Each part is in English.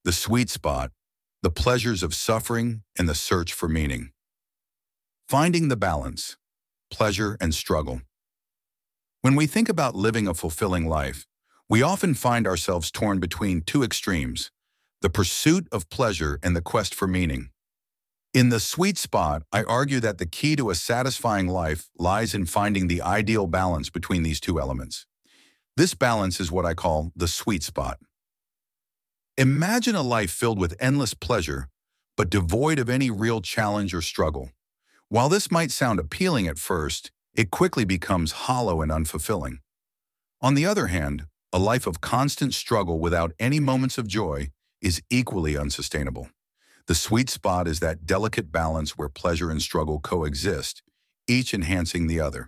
the sweet spot, the pleasures of suffering, and the search for meaning. Finding the balance, pleasure and struggle. When we think about living a fulfilling life, we often find ourselves torn between two extremes, the pursuit of pleasure and the quest for meaning. In the sweet spot, I argue that the key to a satisfying life lies in finding the ideal balance between these two elements. This balance is what I call the sweet spot. Imagine a life filled with endless pleasure, but devoid of any real challenge or struggle. While this might sound appealing at first, it quickly becomes hollow and unfulfilling. On the other hand, a life of constant struggle without any moments of joy is equally unsustainable. The sweet spot is that delicate balance where pleasure and struggle coexist, each enhancing the other.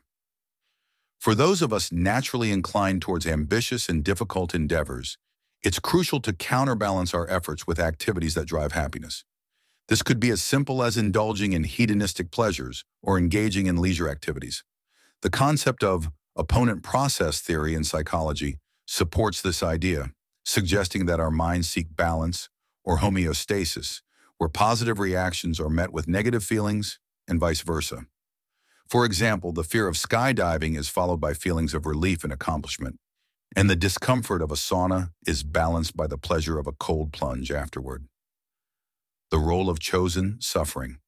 For those of us naturally inclined towards ambitious and difficult endeavors, it's crucial to counterbalance our efforts with activities that drive happiness. This could be as simple as indulging in hedonistic pleasures or engaging in leisure activities. The concept of opponent process theory in psychology supports this idea, suggesting that our minds seek balance or homeostasis, where positive reactions are met with negative feelings and vice versa. For example, the fear of skydiving is followed by feelings of relief and accomplishment, and the discomfort of a sauna is balanced by the pleasure of a cold plunge afterward. The role of chosen suffering.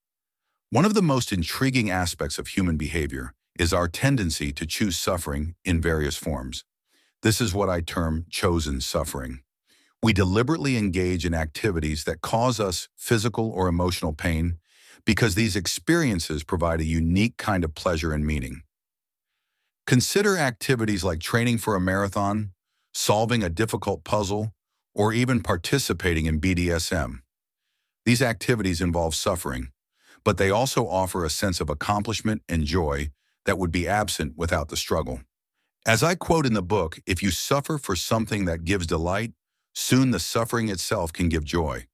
One of the most intriguing aspects of human behavior is our tendency to choose suffering in various forms. This is what I term chosen suffering. We deliberately engage in activities that cause us physical or emotional pain because these experiences provide a unique kind of pleasure and meaning. Consider activities like training for a marathon, solving a difficult puzzle, or even participating in BDSM. These activities involve suffering, but they also offer a sense of accomplishment and joy that would be absent without the struggle. As I quote in the book, if you suffer for something that gives delight, soon the suffering itself can give joy.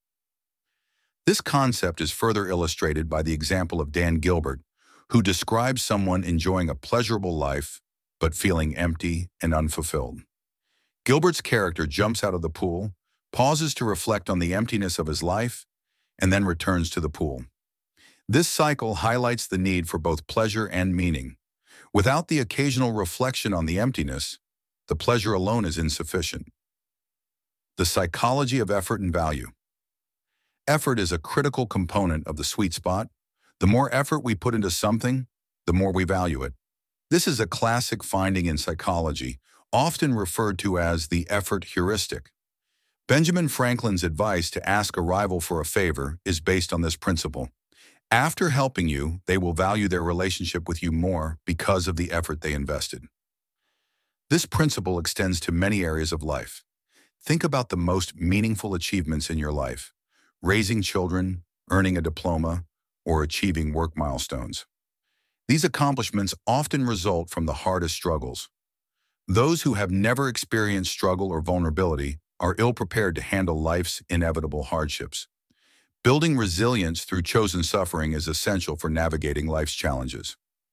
This concept is further illustrated by the example of Dan Gilbert, who describes someone enjoying a pleasurable life but feeling empty and unfulfilled. Gilbert's character jumps out of the pool, pauses to reflect on the emptiness of his life, and then returns to the pool. This cycle highlights the need for both pleasure and meaning. Without the occasional reflection on the emptiness, the pleasure alone is insufficient. The psychology of effort and value. Effort is a critical component of the sweet spot. The more effort we put into something, the more we value it. This is a classic finding in psychology, often referred to as the effort heuristic. Benjamin Franklin's advice to ask a rival for a favor is based on this principle. After helping you, they will value their relationship with you more because of the effort they invested. This principle extends to many areas of life. Think about the most meaningful achievements in your life: raising children, earning a diploma, or achieving work milestones. These accomplishments often result from the hardest struggles. Those who have never experienced struggle or vulnerability are ill-prepared to handle life's inevitable hardships. Building resilience through chosen suffering is essential for navigating life's challenges.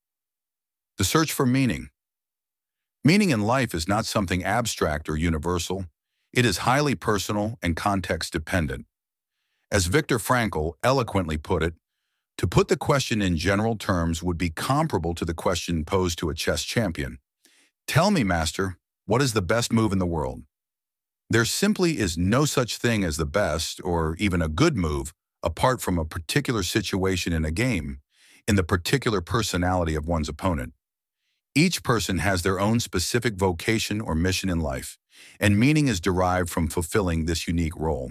The search for meaning. Meaning in life is not something abstract or universal. It is highly personal and context-dependent. As Viktor Frankl eloquently put it, to put the question in general terms would be comparable to the question posed to a chess champion. Tell me, master, what is the best move in the world? There simply is no such thing as the best or even a good move apart from a particular situation in a game, in the particular personality of one's opponent. Each person has their own specific vocation or mission in life, and meaning is derived from fulfilling this unique role.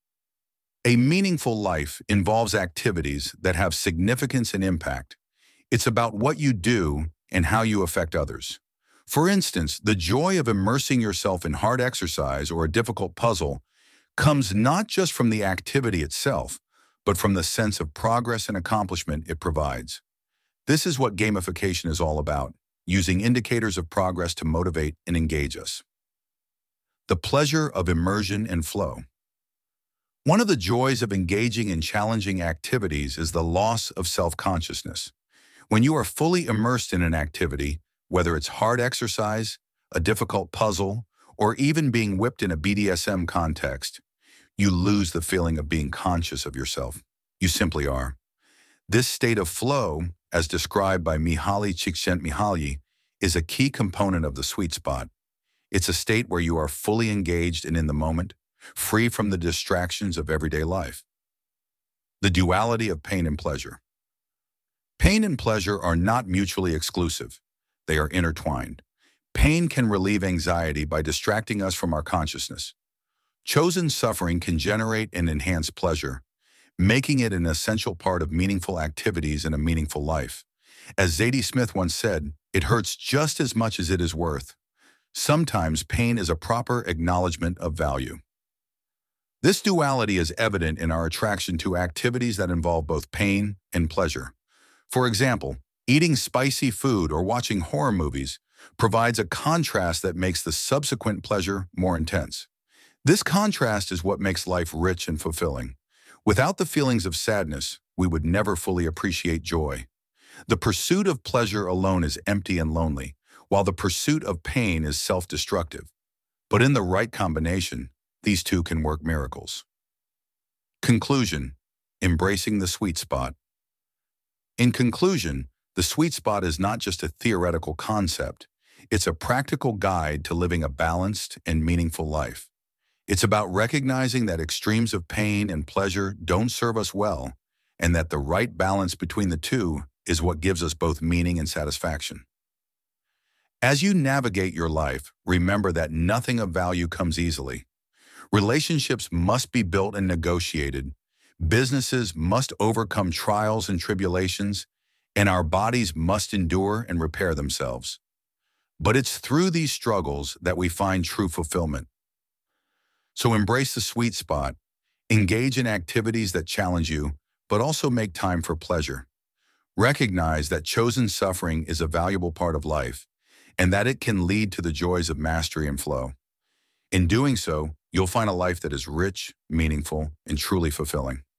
A meaningful life involves activities that have significance and impact. It's about what you do and how you affect others. For instance, the joy of immersing yourself in hard exercise or a difficult puzzle comes not just from the activity itself, but from the sense of progress and accomplishment it provides. This is what gamification is all about, using indicators of progress to motivate and engage us. The pleasure of immersion and flow. One of the joys of engaging in challenging activities is the loss of self-consciousness. When you are fully immersed in an activity, whether it's hard exercise, a difficult puzzle, or even being whipped in a BDSM context, You lose the feeling of being conscious of yourself. You simply are. This state of flow, as described by Mihaly Csikszentmihalyi, is a key component of the sweet spot. It's a state where you are fully engaged and in the moment, free from the distractions of everyday life. The duality of pain and pleasure. Pain and pleasure are not mutually exclusive. They are intertwined. Pain can relieve anxiety by distracting us from our consciousness. Chosen suffering can generate and enhance pleasure, making it an essential part of meaningful activities and a meaningful life. As Zadie Smith once said, it hurts just as much as it is worth. Sometimes pain is a proper acknowledgement of value. This duality is evident in our attraction to activities that involve both pain and pleasure. For example, eating spicy food or watching horror movies provides a contrast that makes the subsequent pleasure more intense. This contrast is what makes life rich and fulfilling. Without the feelings of sadness, we would never fully appreciate joy. The pursuit of pleasure alone is empty and lonely, while the pursuit of pain is self-destructive. But in the right combination, these two can work miracles. Conclusion: embracing the sweet spot. In conclusion, the sweet spot is not just a theoretical concept. It's a practical guide to living a balanced and meaningful life. It's about recognizing that extremes of pain and pleasure don't serve us well, and that the right balance between the two is what gives us both meaning and satisfaction. As you navigate your life, remember that nothing of value comes easily. Relationships must be built and negotiated. Businesses must overcome trials and tribulations, and our bodies must endure and repair themselves. But it's through these struggles that we find true fulfillment. So embrace the sweet spot, engage in activities that challenge you, but also make time for pleasure. Recognize that chosen suffering is a valuable part of life, and that it can lead to the joys of mastery and flow. In doing so, you'll find a life that is rich, meaningful, and truly fulfilling.